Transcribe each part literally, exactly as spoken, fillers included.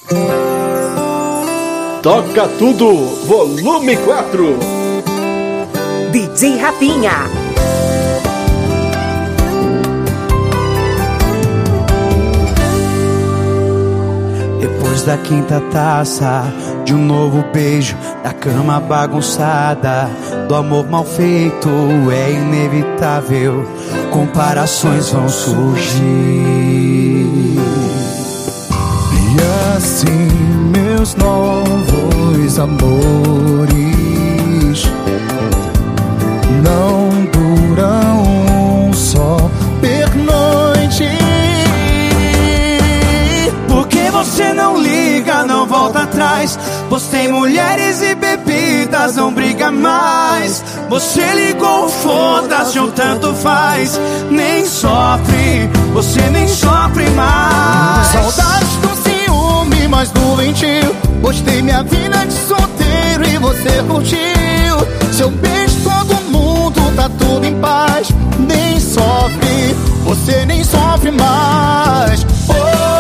Toca Tudo, volume quatro. D J Rafinha. Depois da quinta taça, de um novo beijo, da cama bagunçada, do amor mal feito, é inevitável, comparações vão surgir. E assim meus novos amores não duram um só pernoite. Porque você não liga, não volta atrás. Postei mulheres e bebidas, não briga mais. Você ligou, foda-se, um tanto faz. Nem sofre, você nem sofre mais. Saudades do ciúme, mais doentio. Postei minha vida de solteiro e você curtiu. Seu beijo todo mundo, tá tudo em paz. Nem sofre, você nem sofre mais. Oh,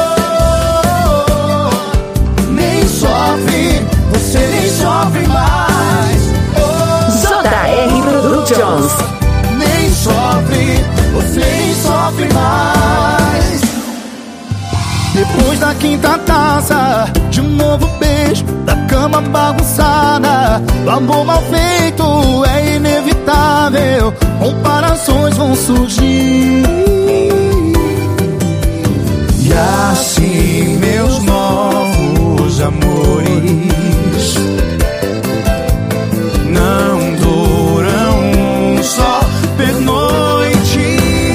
nem sofre, você nem sofre mais. Oh, J R Productions. nem sofre, você nem sofre mais. Depois da quinta taça, de um novo beijo, da cama bagunçada, do amor mal feito, é inevitável, comparações vão surgir. E assim meus novos amores não duram um só pernoite.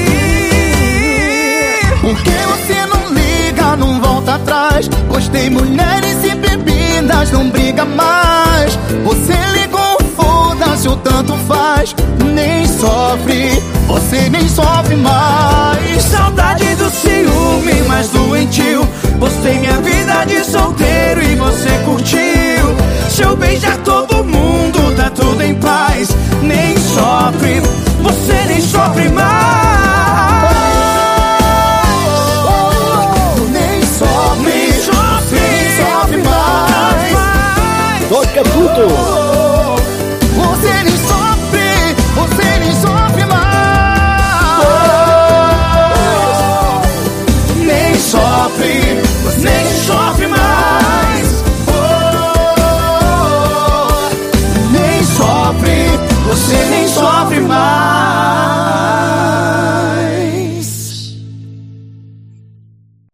Porque você não liga, não volta atrás. Postei mulheres e bebidas, não briga mais. Você ligou, foda-se, o tanto faz. Nem sofre, você nem sofre mais. Saudade do ciúme, mais doentio. Postei minha vida de solteiro e você curtiu. Seu beijar todo mundo, tá tudo em paz. Nem sofre, você nem sofre mais. Nem sofre, você nem sofre mais. Toca Tudo. Você nem sofre, você nem sofre mais. Nem sofre, você nem sofre mais.